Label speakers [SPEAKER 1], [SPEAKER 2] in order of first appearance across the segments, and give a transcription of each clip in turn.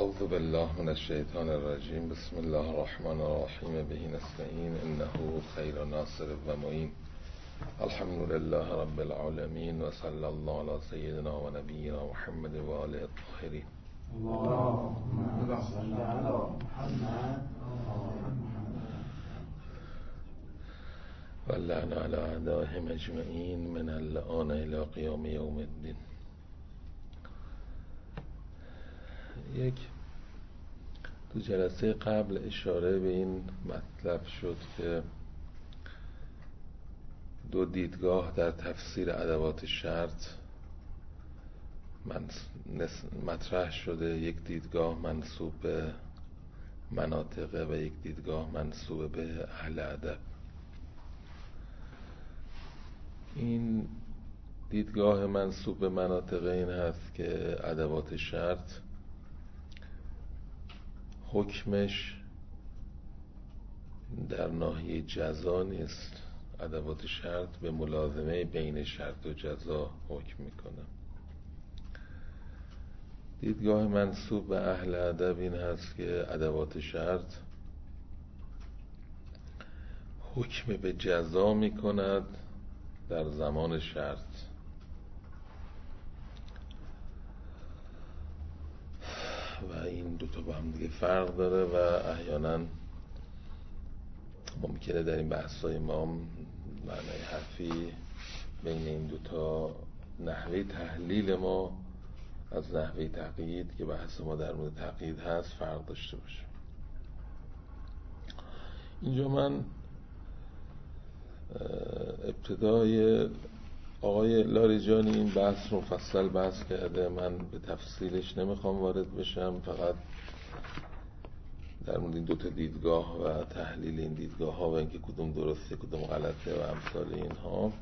[SPEAKER 1] اعوذ بالله من الشیطان الرجیم. بسم الله الرحمن الرحیم. به نستعین انه خیر ناصر و معین. الحمد لله رب العالمین و صلی الله علی سیدنا و نبینا محمد و آله الطاهرین. اللهم صل علی محمد و لعن علی اعدائهم اجمعین من الآن الی قیام یوم الدین. تو جلسه قبل اشاره به این مطلب شد که دو دیدگاه در تفسیر ادوات شرط مطرح شده. یک دیدگاه منسوب به مناطقه و یک دیدگاه منسوب به اهل ادب. این دیدگاه منسوب به مناطقه این هست که ادوات شرط حکمش در ناحیه جزا نیست. ادوات شرط به ملازمه بین شرط و جزا حکم میکنه. دیدگاه منسوب به اهل ادب این هست که ادوات شرط حکم به جزا میکند در زمان شرط. و این دوتا با هم دیگه فرق داره و احیانا ممکنه در این بحث‌های ما معنای حرفی بین این دوتا نحوه تحلیل ما از نحوه تقیید که بحث ما در مورد تقیید هست فرق داشته باشه. اینجا من ابتدای آقای لاریجانی این بحث مفصل بحث کرده، من به تفصیلش نمیخوام وارد بشم، فقط در مورد این دوتا دیدگاه و تحلیل این دیدگاه ها و اینکه کدوم درسته کدوم غلطه و امثال اینها.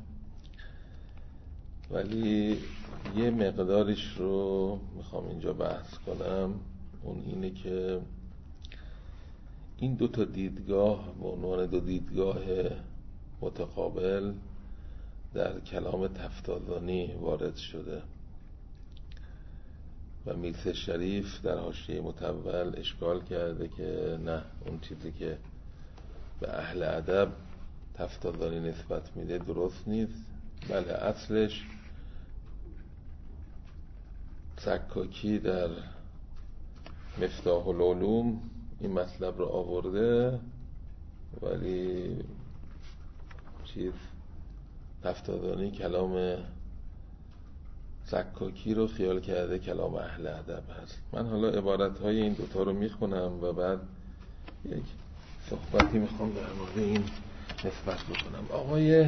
[SPEAKER 1] ولی یه مقدارش رو میخوام اینجا بحث کنم. اون اینه که این دوتا دیدگاه به عنوان دو دیدگاه متقابل در کلام تفتازانی وارد شده و میرزا شریف در حاشیه متول اشکال کرده که نه، اون چیزی که به اهل ادب تفتازانی نسبت میده درست نیست. بله، اصلش سکاکی در مفتاح العلوم این مطلب رو آورده، ولی تفتازانی کلام سکاکی رو خیال کرده کلام اهل ادب هست. من حالا عبارتهای این دوتا رو میخونم و بعد یک صحبتی میخوام در مورد این نسبت بکنم. آقای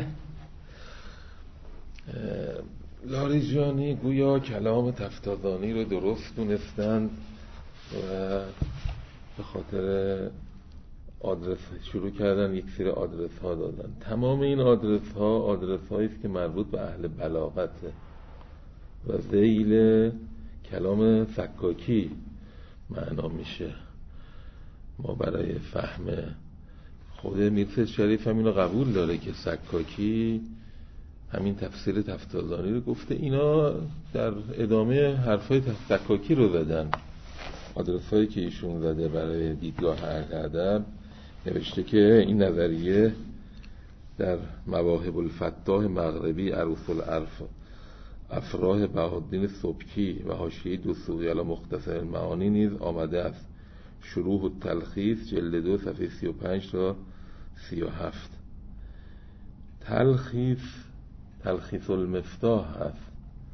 [SPEAKER 1] لاریجانی گویا کلام تفتازانی رو درست دونستند و به خاطر آدرس شروع کردن یک سری آدرس ها دادن. تمام این آدرس هایی است که مربوط به اهل بلاغته و ذیل کلام سکاکی معنا میشه. ما برای فهم خود میرزا شریف هم اینو قبول داره که سکاکی همین تفسیر تفتازانی رو گفته. اینا در ادامه حرفای سکاکی رو زدن. آدرس هایی که ایشون زده برای دیدگاه اهل ادب نوشته که این نظریه در مواهب الفتاح مغربی عروس العرف افراه بهاءالدین سبکی و حاشیه دستوری علی مختصر المعانی نیز آمده است. شروح التلخیص جلد 2 صفحه 35 تا 37. تلخیص المفتاح هست.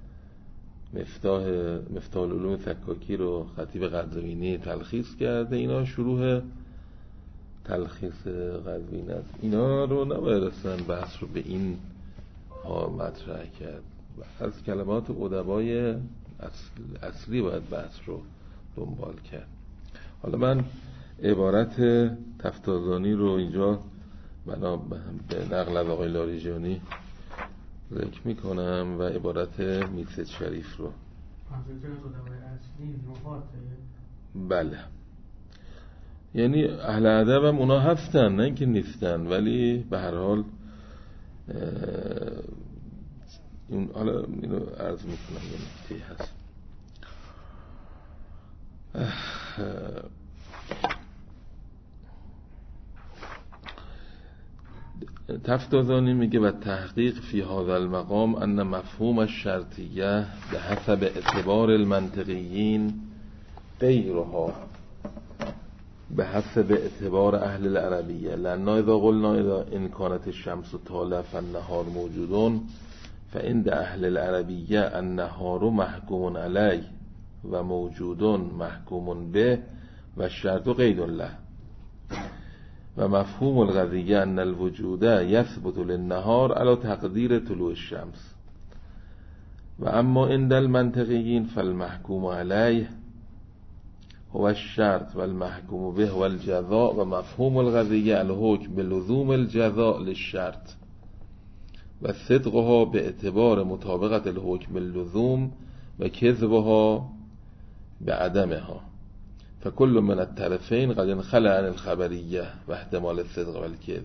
[SPEAKER 1] مفتاح العلوم سکاکی رو خطیب قزوینی تلخیص کرده. اینا شروح تلخیص قزوینی است. اینا رو نباید اصلا بحث رو به این ها مطرح کرد. از کلمات ادبای اصلی باید بحث رو دنبال کرد. حالا من عبارت تفتازانی رو اینجا بنا به نقل از آقای لاریجانی ذکر میکنم و عبارت میرزا شریف رو. بله، یعنی اهل ادب هم اونا هستن، نه اینکه نیستن، ولی به هر حال حالا اینو عرض میکنم یه نکته هست. تفتازانی میگه و تحقیق فی هذا المقام ان مفهوم الشرطیه به حسب اعتبار المنطقیین غیرها به حسب اعتبار اهل العربیه، لأن اذا قلنا اذا ان كانت الشمس طالع فالنهار موجود فعند اهل العربیه النهار محکوم علیه و موجود محکوم به و الشرط قید له، و مفهوم القضیه ان الوجود یثبت للنهار علی تقدیر طلوع الشمس، و اما عند المنطقیین فالمحکوم علیه هو الشرط و المحکوم به هو الجزاء، و مفهوم القضیه الحکم بلزوم الجزاء للشرط و صدقها به اعتبار مطابقت الحکم اللزوم و کذبها به عدمها، فکل من الطرفین قد انخلع عن الخبریه و احتمال الصدق و الکذب.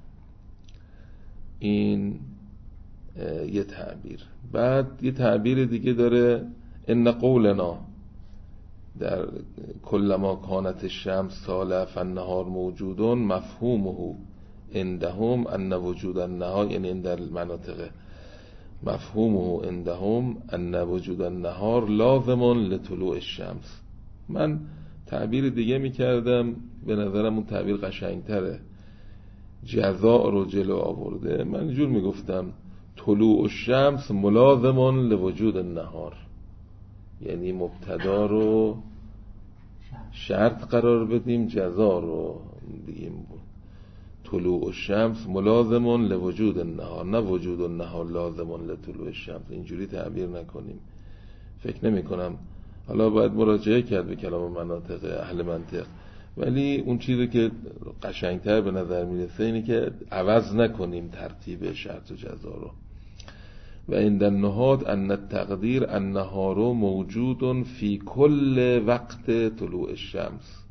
[SPEAKER 1] این یه تعبیر. بعد یه تعبیر دیگه داره ان قولنا در کل ما کانت الشمس طالع فالنهار موجود مفهومه عندهم ان وجود النهار، یعنی عند المناطق مفهومه عندهم ان وجود النهار لازم لطلوع الشمس. من تعبیر دیگه میکردم، به نظرم اون تعبیر قشنگتره، جزاء رو جلو آورده. من اینجور میگفتم طلوع الشمس ملازم لوجود النهار، یعنی مبتدا رو شرط قرار بدیم، جزا رو بگیم طلوع الشمس ملازم لوجود النهار، نه وجود النهار لازم لطلوع الشمس. اینجوری تعبیر نکنیم. فکر نمی کنم، حالا باید مراجعه کرد به کلام مناطق اهل منطق، ولی اون چیزی که قشنگتر به نظر میرسه اینه که عوض نکنیم ترتیب شرط و جزا رو. و عند النحات ان التقدیر النهار موجود فی کل وقت طلوع الشمس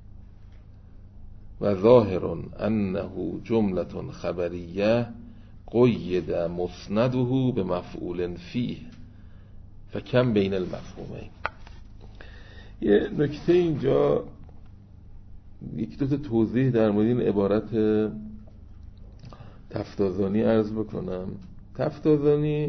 [SPEAKER 1] و ظاهر انه جملة خبریه قید مسنده به مفعول فیه فکم بین المفهومین. یه نکته اینجا، یک دو تا توضیح در مورد این عبارت تفتازانی عرض بکنم. تفتازانی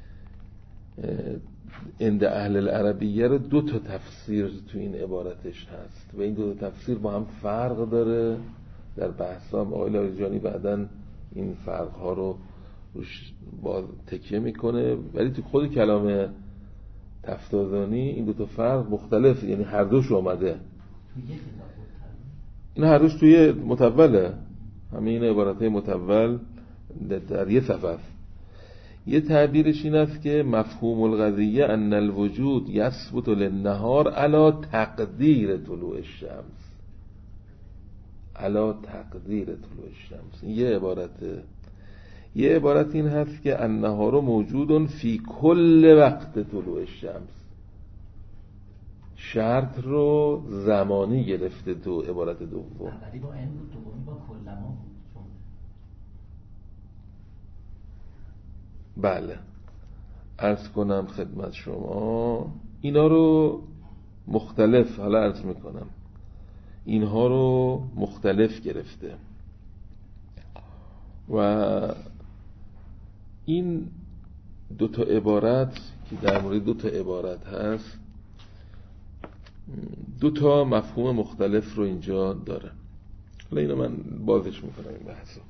[SPEAKER 1] عند اهل العربیه رو دو تا تفسیر تو این عبارتش هست و این دو تا تفسیر با هم فرق داره. در بحثا آقای لاریجانی بعداً این فرق ها رو روش با تکیه میکنه، ولی تو خود کلام تفتازانی این دو تا فرق مختلف، یعنی هر دوش اومده. این هر دوش توی متوله، همین عبارتهای متول در یه صفحه است. یه تعبیرش این است که مفهوم القضیه ان الوجود یثبت للنهار علی تقدیر طلوع الشمس، علی تقدیر طلوع الشمس. یه عبارته. یه عبارت این هست که النهار موجود فی کل وقت طلوع الشمس، شرط رو زمانی گرفته تو عبارت دوم.
[SPEAKER 2] اولی با ان بود، دومی با کلما بود.
[SPEAKER 1] بله، عرض کنم خدمت شما اینا رو مختلف، حالا عرض میکنم اینها رو مختلف گرفته و این دو تا عبارت که در مورد دو تا عبارت هست دو تا مفهوم مختلف رو اینجا داره. حالا اینو من بازش میکنم این بحثو.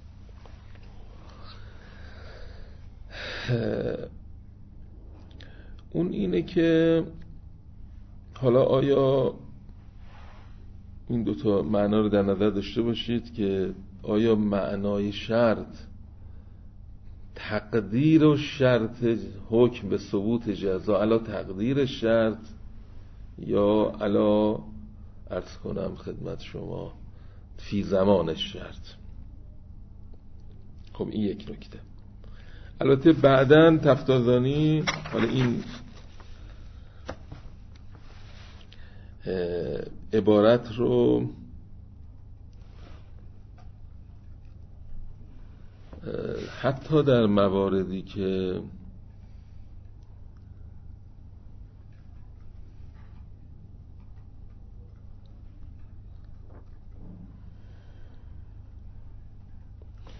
[SPEAKER 1] اون اینه که حالا آیا این دوتا معنا رو در نظر داشته باشید که آیا معنای شرط تقدیر و شرط حکم به ثبوت جزا علا تقدیر شرط یا علا عرض کنم خدمت شما فی زمان شرط. خب این یک نکته. البته بعداً تفتازانی حالا این عبارت رو حتی در مواردی که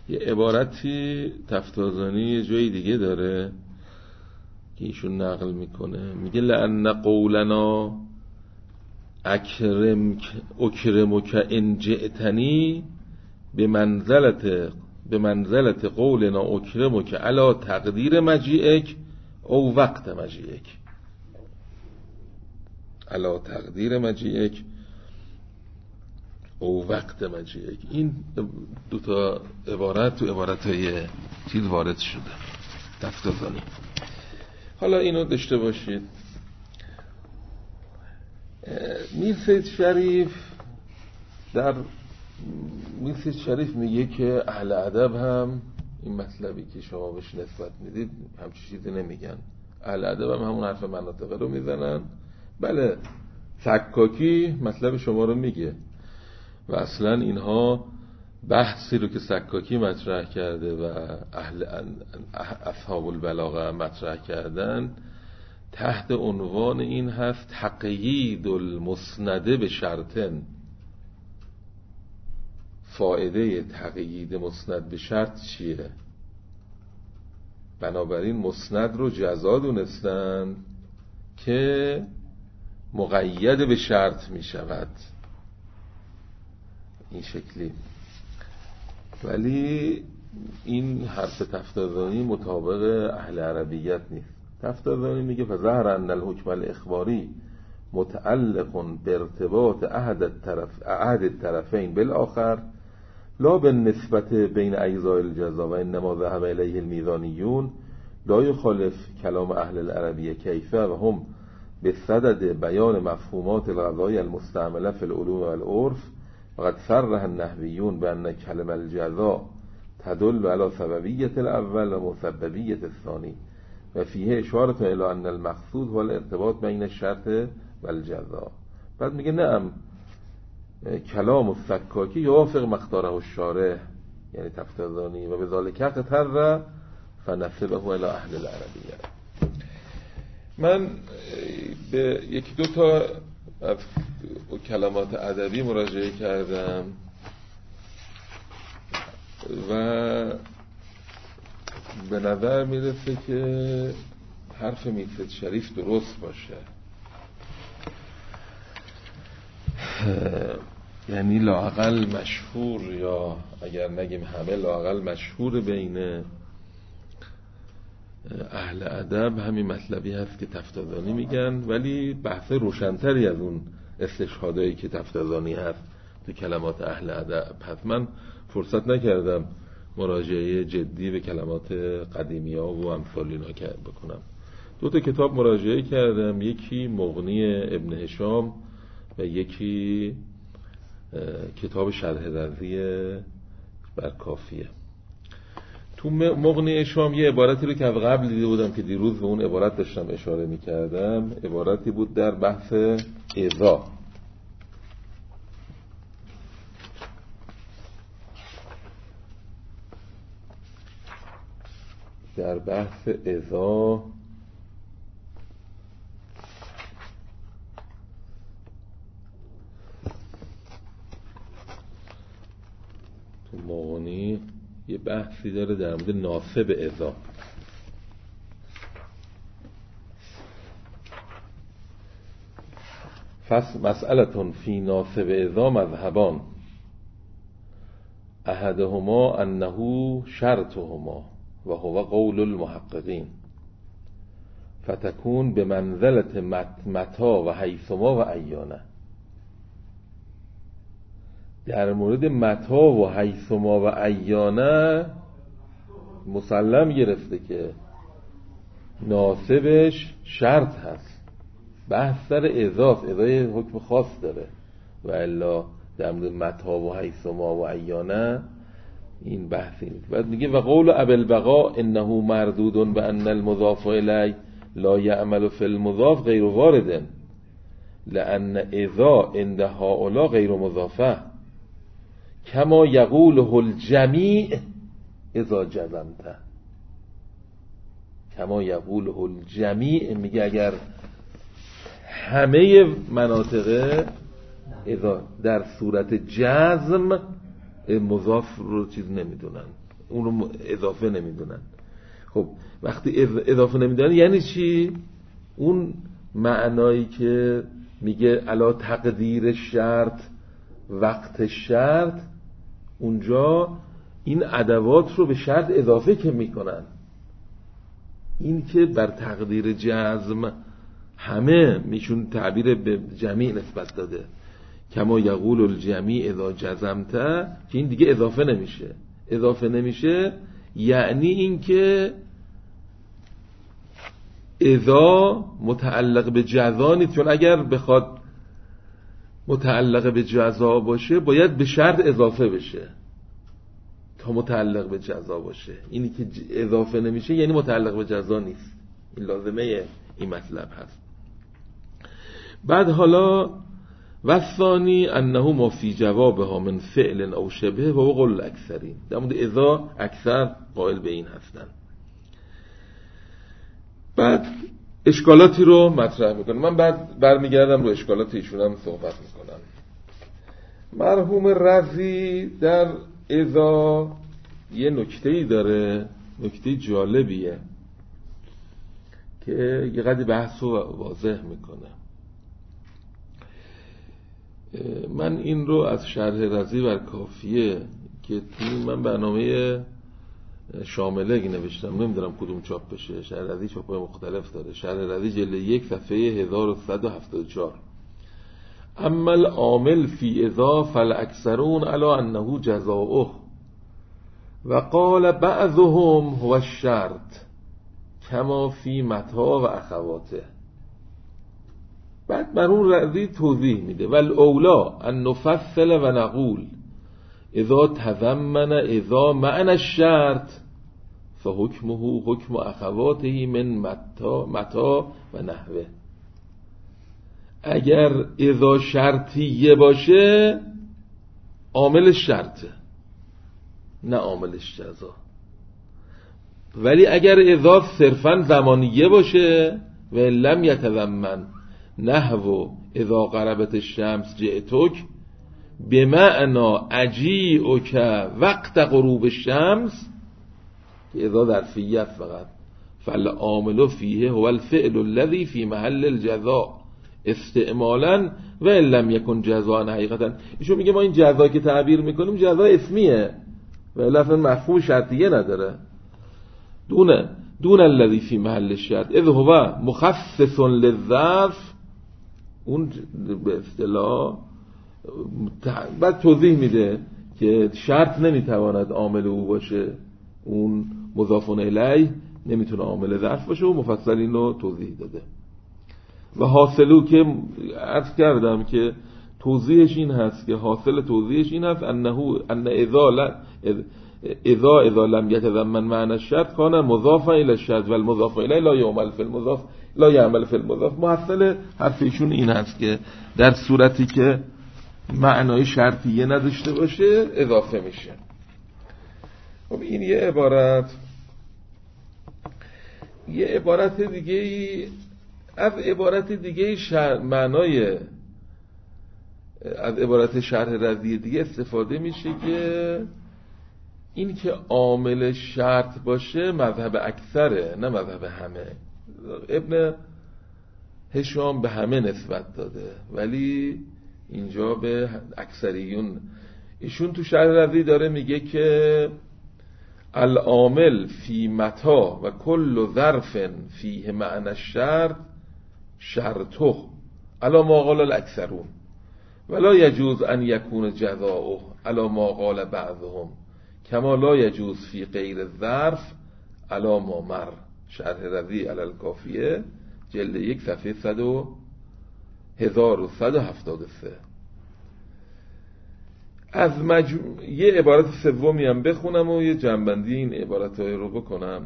[SPEAKER 1] یه عبارتی تفتازانی یه جای دیگه داره که ایشون نقل میکنه، میگه لأن قولنا اکرمک ان جئتنی به منزلت قولنا اکرمک علی تقدیر مجیئک او وقت مجیئک، علی تقدیر مجیئک او وقت مجیئک. این دوتا عبارت تو عبارتهای چیز وارد شده تفتازانی. حالا اینو داشته باشید. میرسید شریف میگه که اهل ادب هم این مطلبی که شما بهش نسبت میدید همچین چیزی نمیگن. اهل ادب هم همون حرف مناطقه رو میزنن. بله سکاکی مطلب شما رو میگه و اصلا اینها بحثی رو که سکاکی مطرح کرده و اصحاب البلاغه مطرح کردن تحت عنوان این هست تقیید المسنده به شرطن. فایده تقیید مسند به شرط چیه؟ بنابراین مسند رو جزا دونستن که مقید به شرط می شود این شکلی. ولی این حرف تفتازانی مطابق اهل عربیت نیست. تفتازانی میگه فظهر ان الحکم الاخباری متعلق بارتباط احد الطرفین بالآخر لا بالنسبت بین اجزاء الجزا و انما ذهب الیه المیزانیون لا یخالف کلام اهل العربیه کیفه و هم بصدد بیان مفهومات القضاء المستعمله فی العلوم والعرف وقد صرح النحویون بان کلمه الجزا تدل على سببیة الاول و مسببیة الثانی و فیه اشارة الى ان المقصود هو الارتباط بین الشرط والجزا. بعد میگه نعم کلام السکاکی یوافق مختاره الشارح یعنی تفتازانی و بذالک اغتر فنسبه الى اهل العربیه. من به یکی دو تا از کلمات ادبی مراجعه کردم و به نظر میرسه که حرف میرزا شریف درست باشه. یعنی لااقل مشهور، یا اگر نگیم همه، لااقل مشهور بین اهل ادب همین مطلبی هست که تفتازانی میگن، ولی بحث روشنتری از اون استشهادایی که تفتازانی هست تو کلمات اهل ادب. پس من فرصت نکردم مراجعه جدی به کلمات قدیمی ها و امثال اینا بکنم. دو تا کتاب مراجعه کردم، یکی مغنی ابن هشام و یکی کتاب شرح رضی بر کافیه. تو مغنی هشام یه عبارتی رو که قبل دیده بودم که دیروز به اون عبارت داشتم اشاره میکردم، عبارتی بود در بحث اذا. در بحث اذا تو مغنی یه بحثی داره در مورد ناسب اذا. مسئلتون فی ناسب اذا مذهبان احدهما انه شرطهما و هو قول المحققین فتكون به منزلت متا و حیثما و ایانه. در مورد متا و حیثما و ایانه مسلم گرفته که ناسبش شرط هست. بحث سر اضاف ازای حکم خاص داره و الا در مورد متا و حیثما و ایانه این بحثی نیست. بعد میگه و قول ابی البقاء انه مردود بان المضاف الیه لا یعمل فی المضاف غیر وارد لان اذا عند هؤلاء غیر مضافه کما یقوله الجمیع اذا جزمته. کما یقوله الجمیع میگه اگر همه مناطق اذا در صورت جزم مضاف رو چیز نمیدونن، اون رو اضافه نمیدونن. خب وقتی اضافه نمیدونن یعنی چی؟ اون معنایی که میگه الا تقدیر شرط وقت شرط، اونجا این ادوات رو به شرط اضافه که میکنن. این که بر تقدیر جزم همه میشون تعبیر به جمیع نسبت داده، کما یقول الجمیع اذا جزمت، که این دیگه اضافه نمیشه یعنی این که اذا متعلق به جزا نیست، چون اگر بخواد متعلق به جزا باشه باید به شرط اضافه بشه تا متعلق به جزا باشه. اینی که اضافه نمیشه یعنی متعلق به جزا نیست. این لازمه این مطلب هست. بعد حالا وثانی انه ما فی جوابها من فعل او شبه و قول الاکثرین، در مورد اذا اکثر قائل به این هستن. بعد اشکالاتی رو مطرح میکنم. من بعد برمیگردم رو اشکالات ایشون هم صحبت میکنم. مرحوم رضی در اذا یه نکته‌ای داره، نکته جالبیه که یه قدری بحث رو واضح میکنه. من این رو از شرح رضی بر کافیه که من برنامه شامله نوشتم، نمیدونم کدوم چاپ بشه. شرح رضی چاپ‌های مختلف داره. شرح رضی جلد 1 صفحه 1174. اما العامل فی اذا فالاکثرون علی انه جزاؤه و قال بعضهم هو الشرط کما فی متا و اخواته. بعد مرحوم رضی توضیح میده والاولا ان نفصل و نقول اذا تضمن اذا معنی الشرط فحکمه حکم اخواته من متا و نحوه. اگر اذا شرطیه باشه عامل شرطه نه عاملش جزا، ولی اگر اذا صرفا زمانیه باشه و لم یتضمن نحو اذا غربت الشمس جئتک بمعنى اجیئک وقت غروب الشمس، که اذا ظرفیه فقط، فالعامل فیه هو الفعل الذي في محل الجزاء استعمالا و ان لم یکن جزاء حقیقتا. ایشون میگه ما این جزا که تعبیر میکنیم جزا اسمیه و اصلا مفهوم شرطیه نداره. دون الذي في محل الشرط اذ هو مخصص للظرف، اون به اصطلاح بعد توضیح میده که شرط نمیتواند عامل او باشه، اون مضاف الیه نمیتونه عامل ظرف باشه و مفصل این رو توضیح داده. و حاصلو که عرض کردم که توضیحش این هست که حاصل توضیحش این هست ان اذا لم يتضمن معنی الشرط کان مضافا الی الشرط و المضاف الیه لا یعمل فی المضاف لا یعمل فی المضاف. محصل حرفشون این هست که در صورتی که معنای شرطیه نداشته باشه اضافه میشه. خب این یه عبارت دیگه از عبارت دیگه معنای از عبارت شرح رضی دیگه استفاده میشه که این که عامل شرط باشه مذهب اکثره نه مذهب همه. ابن هشام به همه نسبت داده ولی اینجا به اکثریون. ایشون تو شرح رضی داره میگه که العامل فی متا و کل ظرف فیه معنی الشرط شرطه علی ما قال الاکثرون ولا یجوز ان یکون جزاؤه علی ما قال بعضهم کما لا یجوز فی غیر الظرف علی ما مر. شرح رضی علی الکافیه جلد 1 صفحه 1173. از یه عبارت سومی هم بخونم و یه جنبندی این عبارت‌های رو بکنم.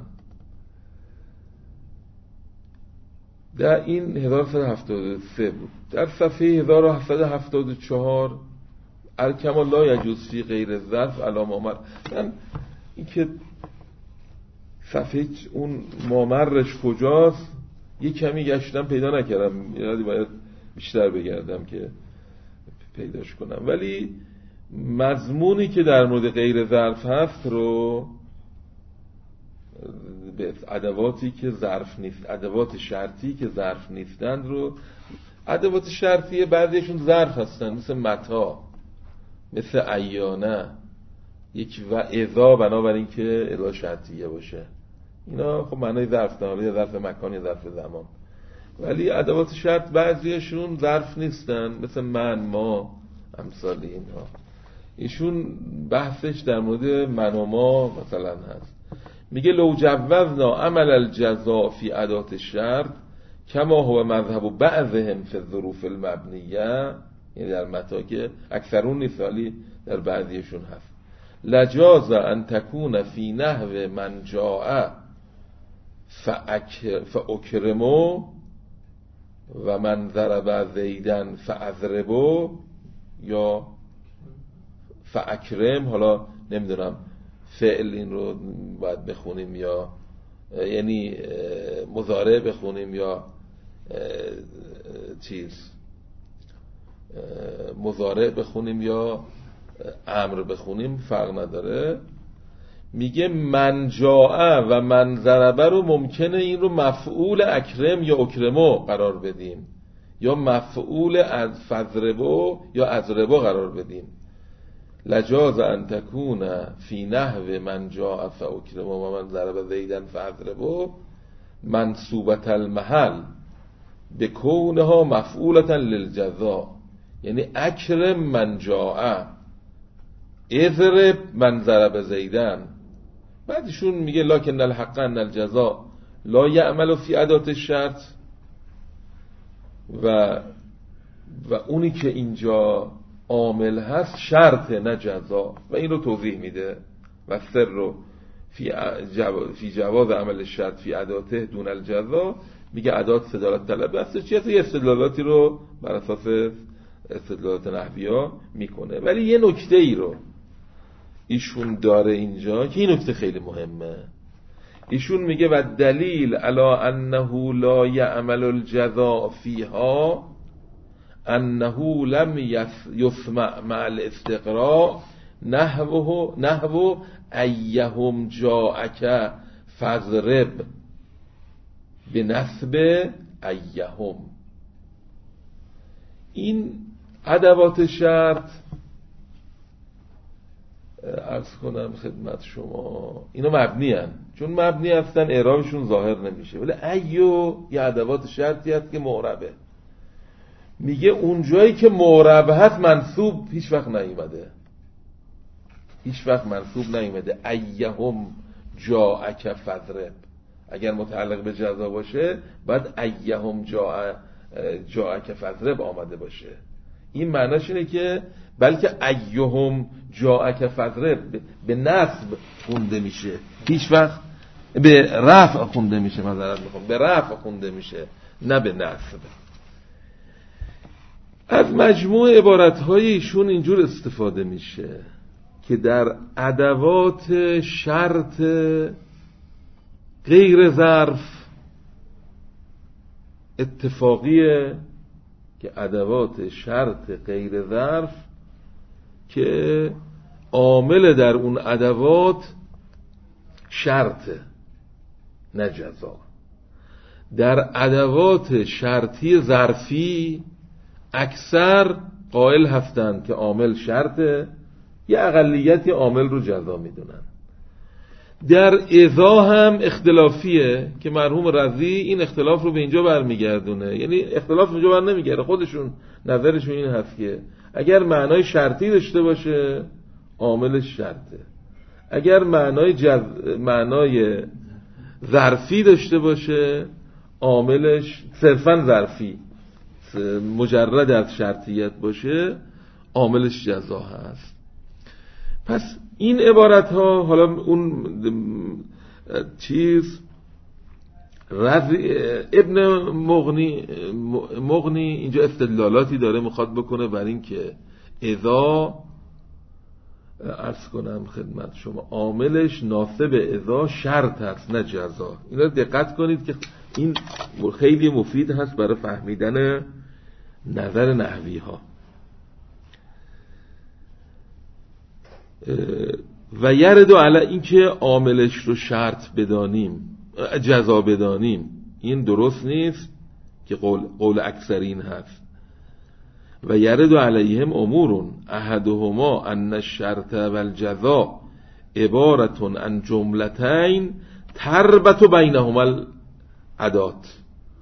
[SPEAKER 1] در این 1173 بود. در صفحه 1774 الکمال لا یجوز فی غیر ظرف علی مامر. من این که صفحه اون مامرش کجاست یه کمی گشتم پیدا نکردم، یعنی باید بیشتر بگردم که پیداش کنم، ولی مضمونی که در مورد غیر ظرف هست رو به ادواتی که ظرف نیست، ادوات شرطی که ظرف نیستند رو، ادوات شرطی بعضیشون ظرف هستن، مثل متا، مثل ایانه، یک و اذا، بنابراین که اذا شرطیه باشه. اینا خب معنای ظرف دارن، یا ظرف مکان یا ظرف زمان. ولی ادوات شرط بعضیشون ظرف نیستن، مثل من، ما، امثال اینها. ایشون بحثش در مورد من و ما مثلا هست. میگه لو جوزنا عمل الجزاء فی ادات الشرط کما هو مذهب بعضهم فی الظروف المبنیه، یعنی در متا که اکثرون نیست ولی در بعضیشون هست، لجاز ان تکون فی نحو من جاء فاکرمو و من ضرب زیدن فاضربو یا فاکرم. حالا نمیدونم فعل این رو باید بخونیم یا یعنی مضارع بخونیم یا مضارع بخونیم یا امر بخونیم، فرق نداره. میگه من جاء و من ضربه رو ممکنه این رو مفعول اکرم یا اکرمو قرار بدیم، یا مفعول از فضربو یا ازربو قرار بدیم. لجاز ان تکون فی نحو من جاء فاکرمو و من ضرب زیدن فاضربو منصوبة المحل بکونها مفعولة للجزاء، یعنی اکرم من جاء اضرب من ضرب زیدن. بعدشون میگه لکن الحق ان الجزاء لا یعمل فی ادات الشرط، و اونی که اینجا عامل هست شرط نه جزا، و این رو توضیح میده. و سر رو فی جواز عمل الشرط فی اداته دون الجزا، میگه ادات استدلالات طلبه است، چیه استدلالاتی رو بر اساس استدلالات نحوی‌ها میکنه. ولی یه نکته ای رو ایشون داره اینجا که این نکته خیلی مهمه. ایشون میگه و دلیل علی انه لا یعمل الجزاء فیها انه لم یسمع مع الاستقراء نحو ایهم جاءک فضرب بنسب ایهم. این ادوات شرط عرض کنم خدمت شما اینا مبنی هستن، چون مبنی هستن اعرابشون ظاهر نمیشه. ولی ایو یه ادوات شرطی هست که معربه. میگه اون جایی که معرب هست منصوب هیچ وقت نیومده، هیچ وقت منصوب نیومده. ایهم جاءک فضرب، اگر متعلق به جزا باشه باید ایهم جاءک فضرب آمده باشه. این معناش اینه که بلکه ایهم جاءک فضرب به نصب خونده میشه، هیچ وقت به رفع خونده میشه، معذرت میخوام، به رفع خونده میشه نه به نصب. از مجموع عبارت‌های ایشون اینجور استفاده میشه که در ادوات شرط غیر ظرف اتفاقیه که ادوات شرط غیر ظرف که عامل در اون ادوات شرط نه جزا، در ادوات شرطی ظرفی اکثر قائل هستند که عامل شرطه، یه اقلیتی عامل رو جزا میدونن. در اذا هم اختلافیه که مرحوم رضی این اختلاف رو به اینجا برمیگردونه، یعنی اختلاف اینجا بر نمیگرده، خودشون نظرشون این هست که اگر معنای شرطی داشته باشه عاملش شرطه، اگر معنای ظرفی داشته باشه عاملش صرفا ظرفی، مجرد از شرطیت باشه عاملش جزا هست. پس این عبارت ها، حالا اون ابن مغنی اینجا استدلالاتی داره میخواد بکنه بر این که اذا، عرض کنم خدمت شما، عاملش ناصب اذا شرط هست نه جزا. اینا دقت کنید که این خیلی مفید هست برای فهمیدن نظر نحوی ها. و یرد علی این که عاملش رو شرط بدانیم جزا بدانیم. این درست نیست که قول اکثرین هست. و یرد علیهم امور احدهما ان الشرط والجزاء عبارة عن جملتین تربط بینهما العدات.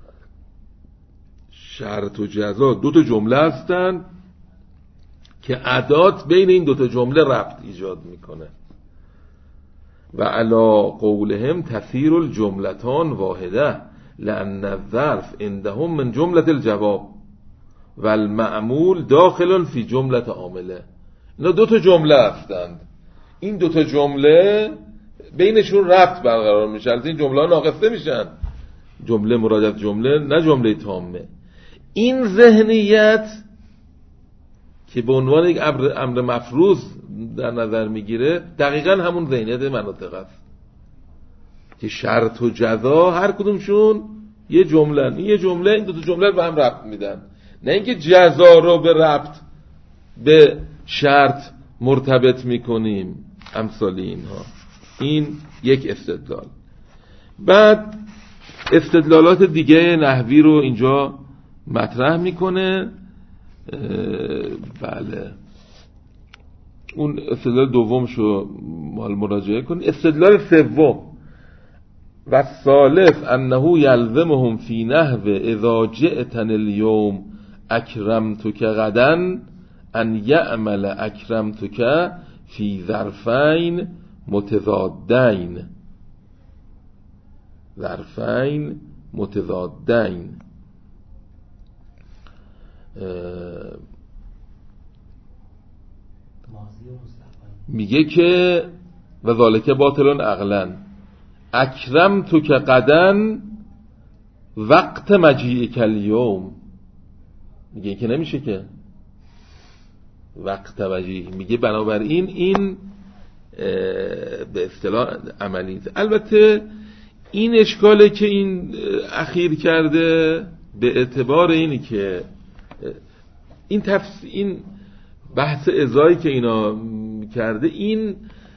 [SPEAKER 1] شرط و جزا دو تا جمله هستند که عدات بین این دو تا جمله ربط ایجاد میکنه. و علی قولهم تثیر الجملتان واحده لأن الظرف عندهم من جملة الجواب و المعمول داخل فی جملة عامله. اینا دو تا جمله هستند، این دو تا جمله بینشون ربط برقرار میشه. از این جمله ها ناقصه میشن، جمله مراد از جمله، نه جمله تامه. این ذهنیت که به عنوان یک امر مفروض در نظر میگیره دقیقا همون ذهنیت مناطق است که شرط و جزا هر کدومشون یه جمله، این دو تا جمله رو به هم ربط میدن، نه اینکه جزا رو به ربط به شرط مرتبط میکنیم امثال اینها. این یک استدلال. بعد استدلالات دیگه نحوی رو اینجا مطرح میکنه. بله، اون استدلال دومشو مال مراجعه کنید. استدلال سوم و ثالث انه یلزمهم فی نحو اذا جئتن اليوم اکرمتک غدا ان یعمل اکرمتک فی ظرفین متضادین. میگه که و ذالک باطلون عقلا اکرمتک غدا وقت مجیئک الیوم. میگه که نمیشه که وقت مجیء، میگه بنابراین این به اصطلاح عملی. البته این اشکاله که این اخیر کرده به اعتبار اینی که این بحث ازایی که اینا کرده این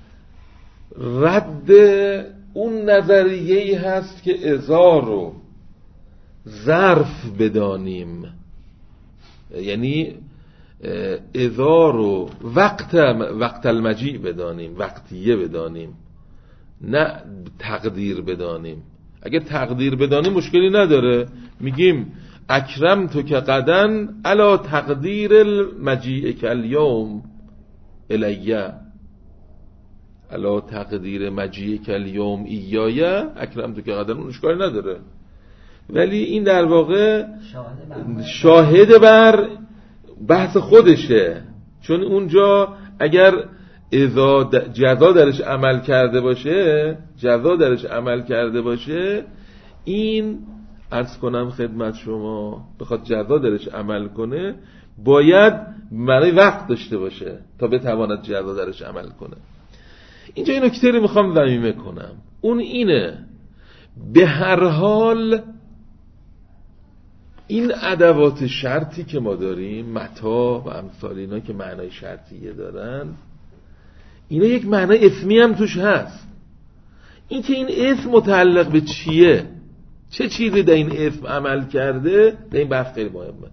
[SPEAKER 1] رد اون نظریه‌ای هست که ازا رو ظرف بدانیم، یعنی ازا رو وقت المجیء بدانیم، وقتیه بدانیم، نه تقدیر بدانیم. اگه تقدیر بدانیم مشکلی نداره، میگیم اکرمتک غدا علی تقدیر المجیئک الیوم الیه، علی تقدیر مجیئک الیوم ایایه اکرمتک غدا، اون اشکالی نداره. ولی این در واقع شاهد بر بحث خودشه، چون اونجا اگر اذا جزا درش عمل کرده باشه این عرض کنم خدمت شما بخواد جزا درش عمل کنه باید معنی وقت داشته باشه تا بتواند جزا درش عمل کنه. اینجا این نکته رو میخوام ضمیمه کنم، اون اینه به هر حال این ادوات شرطی که ما داریم، متا و امثال اینا که معنای شرطیه دارن، اینا یک معنای اسمی هم توش هست. این که این اسم متعلق به چیه، چه چیزی در این اسم عمل کرده، در این بحث خیلی مهمه.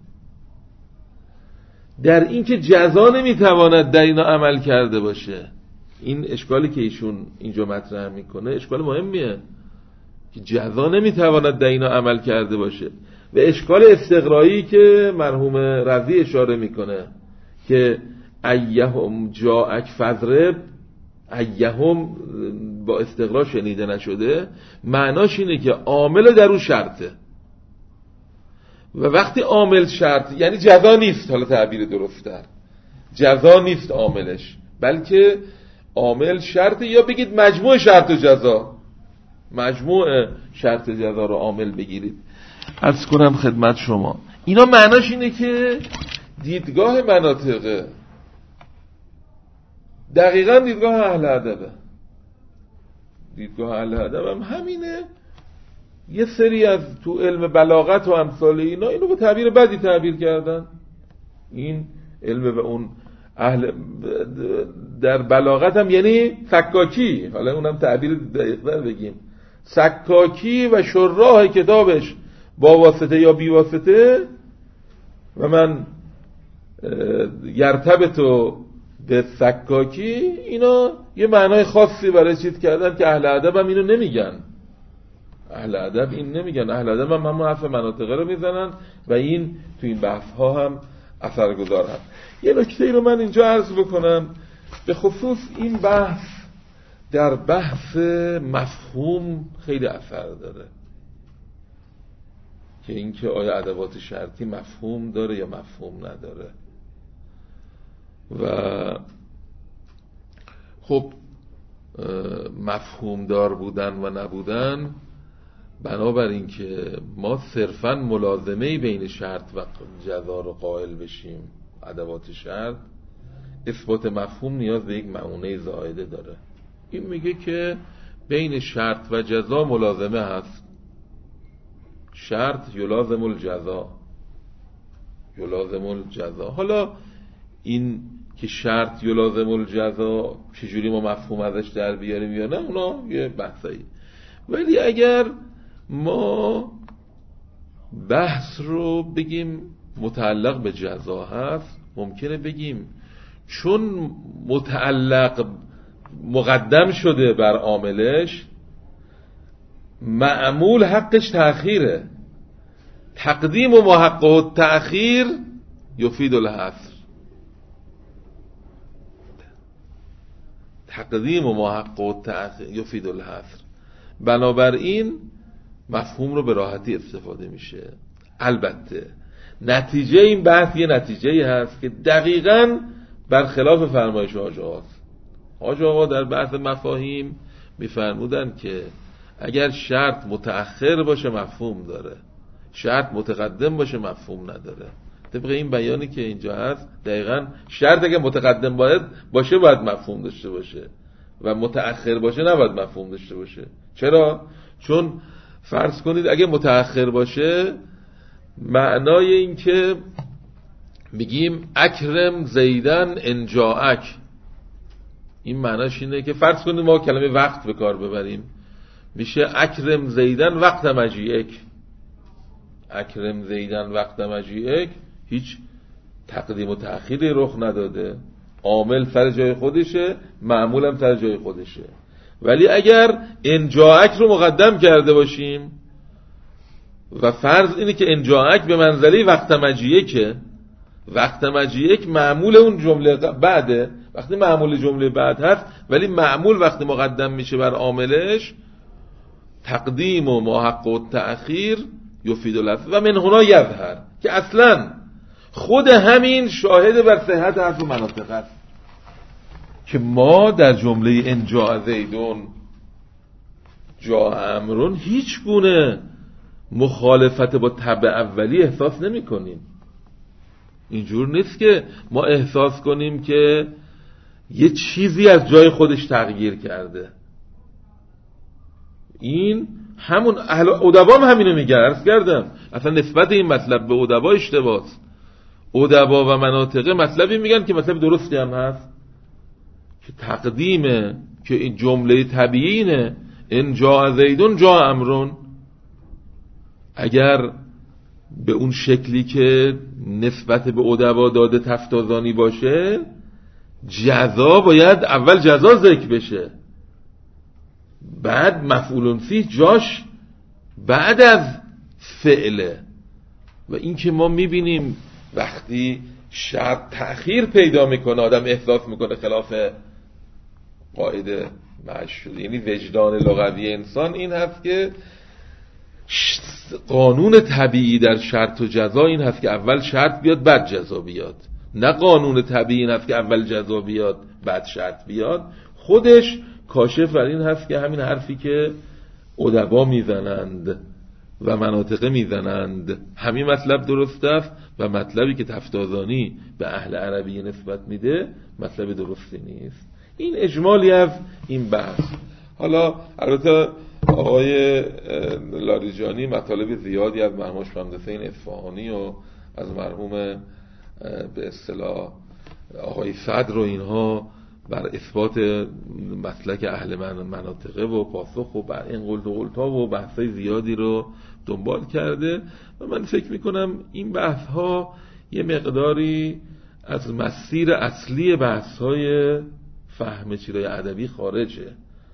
[SPEAKER 1] در این که جزا نمیتواند در اینا عمل کرده باشه، این اشکالی که ایشون اینجا مطرح میکنه اشکال مهمیه که جزا نمیتواند در اینا عمل کرده باشه. و اشکال استقرایی که مرحوم رضی اشاره میکنه که ایهم جاءک فضرب، ایهم با استقرا شنیده نشده، معناش اینه که عامل در اون شرطه و وقتی عامل شرط یعنی جزا نیست، حالا تعبیر درست‌تر جزا نیست عاملش، بلکه عامل شرط، یا بگید مجموع شرط و جزا، مجموع شرط جزا رو عامل بگیرید. عرض کنم خدمت شما اینا معناش اینه که دیدگاه مناطقه دقیقاً دیدگاه اهل ادبه. دیدگاه اهل ادب هم همینه. یه سری از تو علم بلاغت و امثال اینا اینو به تعبیر بدی تعبیر کردن. این علم و اون اهل در بلاغت هم یعنی فکاکی، حالا اونم تعبیر دقیق‌تر بگیم سکاکی و شراح کتابش با واسطه یا بی واسطه و من یرتبطو به سکاکی، اینا یه معنای خاصی برای چیز کردن که اهل ادب هم اینو نمیگن. اهل ادب این نمیگن، اهل ادب هم همون حرف مناطقه رو میزنن و این تو این بحث ها هم اثرگذار هست. یه نکته رو من اینجا عرض بکنم، به خصوص این بحث در بحث مفهوم خیلی اثر داره که اینکه آیا ادوات شرطی مفهوم داره یا مفهوم نداره. و خب مفهوم دار بودن و نبودن، بنابراین که ما صرفاً ملازمه بین شرط و جزا رو قائل بشیم، ادوات شرط، اثبات مفهوم نیاز به یک معونه زائده داره. این میگه که بین شرط و جزا ملازمه هست، شرط یلازم الجزا، یلازم الجزا. حالا این که شرط یلازم الجزا چجوری ما مفهوم ازش در بیاریم یا نه، اونا یه بحثایی. ولی اگر ما بحث رو بگیم متعلق به جزا هست، ممکنه بگیم چون متعلق مقدم شده بر عاملش، معمول حقش تأخیره. تقدیم و محقق و تأخیر یفید الحصر. تقدیم و محقق و تأخیر یفید الحصر. بنابراین مفهوم رو به راحتی استفاده میشه. البته نتیجه این بحث یه نتیجه هست که دقیقاً برخلاف فرمایش حاج آقاست. حاج آقا در بحث مفاهیم میفرمودن که اگر شرط متأخر باشه مفهوم داره، شرط متقدم باشه مفهوم نداره. طبق این بیانی که اینجا هست، دقیقاً شرط اگه متقدم باشه باید مفهوم داشته باشه و متأخر باشه نباید مفهوم داشته باشه. چرا؟ چون فرض کنید اگه متأخر باشه، معنای این که میگیم اکرم زیدن انجاک، این معناش اینه که فرض کنید ما کلمه وقت به کار ببریم، میشه اکرم زیدن وقت مجیئک. اکرم زیدن وقت مجیئک، هیچ تقدیم و تأخیری رخ نداده، عامل سر جای خودشه، معمول هم سر جای خودشه. ولی اگر انجاک رو مقدم کرده باشیم و فرض اینه که انجاک به منزله وقت مجیئکه، وقت مجیئک معمول اون جمله بعده، وقتی معمول جمله بعد هست ولی معمول وقتی مقدم میشه بر عاملش، تقدیم و محقق و تأخیر یفید الحصر و من هنا یظهر، که اصلا خود همین شاهد بر صحت حرف مناطق است که ما در جمله انجا زیدون جا امرون هیچ گونه مخالفت با تبع اولی احساس نمی کنیم. اینجور نیست که ما احساس کنیم که یه چیزی از جای خودش تغییر کرده. این همون اهل ادبا هم همینو میگن. عرض کردم اصلا نسبت این مطلب به ادبا اشتباهه. ادبا و مناطقه مطلبی میگن که مطلب درستی هم هست، که تقدیمه، که این جمله طبیعینه، ان جاء زیدون جاء امرون. اگر به اون شکلی که نسبت به ادبا داده تفتازانی باشه، جزا باید اول جزا ذکر بشه، بعد مفعول فیه جاش بعد از فعله. و این که ما میبینیم وقتی شرط تأخیر پیدا میکنه، آدم احساس میکنه خلاف قاعده مشهور، یعنی وجدان لغوی انسان این هست که قانون طبیعی در شرط و جزا این هست که اول شرط بیاد بعد جزا بیاد، نه قانون طبیعی این هست که اول جزا بیاد بعد شرط بیاد. خودش کاشف بر این هست که همین حرفی که ادبا میزنند و مناطقه میزنند همین مطلب درست است و مطلبی که تفتازانی به اهل عربی نسبت میده مطلب درستی نیست. این اجمالی از این بحث. حالا البته آقای لاریجانی مطالب زیادی از مرحوم شمس‌الدین اصفهانی و از مرحوم به اصطلاح آقای صدر و اینها بر اثبات مسلک اهل مناطقه و پاسخ و بر این قلت‌ها و بحث‌های زیادی رو دنبال کرده و من فکر میکنم این بحث‌ها یه مقداری از مسیر اصلی بحث‌های فهم چیزهای ادبی خارجه.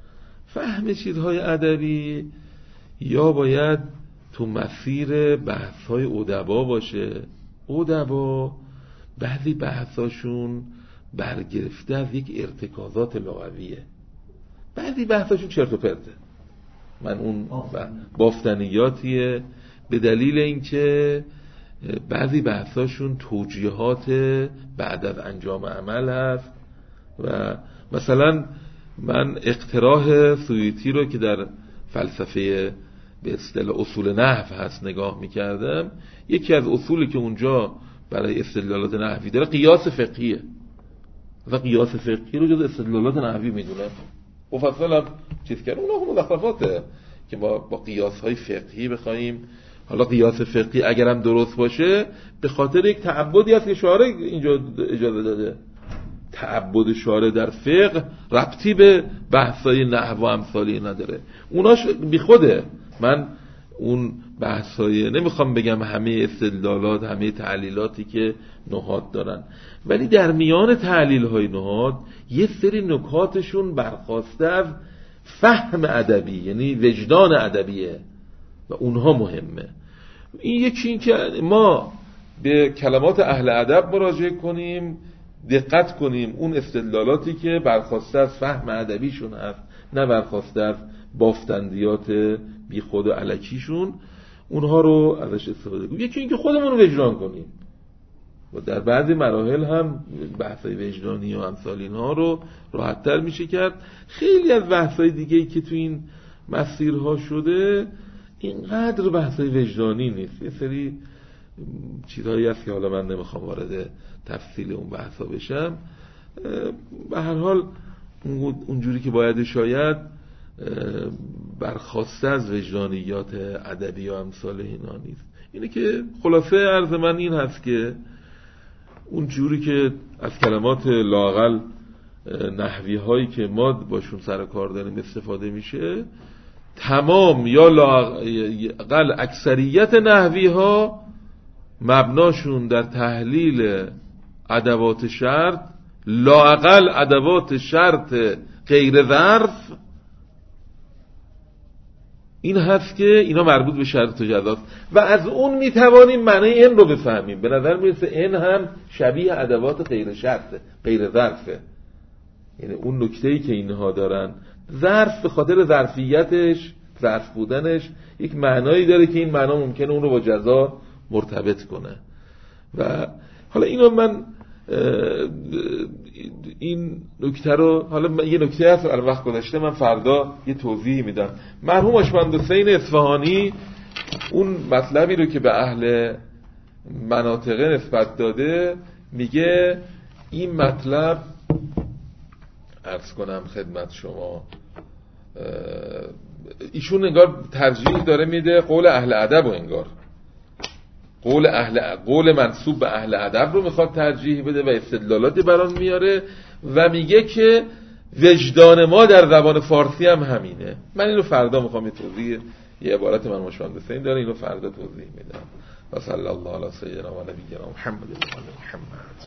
[SPEAKER 1] فهم چیزهای ادبی یا باید تو مسیر بحث‌های ادبا باشه. ادبا بعضی بحثاشون برگرفته از یک ارتکازات لغویه، بعضی بحثاشون چرت و پرته. من اون بافتنیاتیه به دلیل اینکه بعضی بحثاشون توجیهات بعد از انجام عمل هست. و مثلا من اقتراح سیوطی رو که در فلسفه به اصطلاح اصول نحو هست نگاه میکردم، یکی از اصولی که اونجا برای استدلالات نحوی داره قیاس فقهیه و قیاس فقهی رو جز استدلالات نحوی میدونم. مفصل هم چیز کرد اونها مزخرفاته که ما با قیاس های فقهی بخوایم. حالا قیاس فقهی اگرم درست باشه به خاطر یک تعبدی هست که شارع اینجا اجازه داده. تعبد شارع در فقه ربطی به بحثای نحو و امثالی نداره، اوناش بی خوده. من اون بحثای نمیخوام بگم همه استدلالات همه تعلیلاتی که نهاد دارن، ولی در میان تعلیل‌های نهاد یه سری نکاتشون برخواسته از فهم ادبی، یعنی وجدان ادبیه و اونها مهمه. این یکی این که ما به کلمات اهل ادب مراجعه کنیم، دقت کنیم اون استدلالاتی که برخواسته از فهم ادبیشون هست نه برخواسته از بافتندیات بی خود و الکیشون، اونها رو ازش استفاده کنیم. یکی این که خودمون رو وجدان کنیم و در بعضی مراحل هم بحثای وجدانی و امثال اینها رو راحت‌تر میشه کرد. خیلی از بحثای دیگه‌ای که تو این مسیرها شده اینقدر بحثای وجدانی نیست، یه سری چیزهایی هست که حالا من نمیخوام وارد تفصیل اون بحثا بشم. به هر حال اونجوری که باید شاید برخواسته از وجدانیات ادبی و امثال اینا نیست. اینه که خلاصه عرض من این هست که اونجوری که از کلمات لااقل نحوی هایی که ما باشون سر کار داریم استفاده میشه، تمام یا لااقل اکثریت نحوی ها مبناشون در تحلیل ادوات شرط، لااقل ادوات شرط غیر ظرف، این هست که اینا مربوط به شرط و جزاست و از اون میتوانیم معنی این رو بفهمیم. به نظر میرسه این هم شبیه ادوات غیر شرطه، غیر ظرفه. یعنی اون نکته‌ای که اینها دارن، ظرف به خاطر ظرفیتش، ظرف بودنش یک معنایی داره که این معنا ممکنه اون رو با جزا مرتبط کنه. و حالا اینو من این نکته رو، حالا یه نکته هست از وقت گذشته من فردا یه توضیح میدم. مرحوم آشمند حسین اصفهانی اون مطلبی رو که به اهل مناطقه نسبت داده میگه این مطلب عرض کنم خدمت شما، ایشون انگار ترجیح داره میده قول اهل ادب و انگار قول منسوب به اهل ادب رو میخواد ترجیح بده و استدلالاتی برام میاره و میگه که وجدان ما در زبان فارسی هم همینه. من اینو فردا میخوام یه توضیح، یه عبارت من مشوند حسین داره، اینو فردا توضیح میدم. و صلی الله علی سیدنا و نبینا محمد.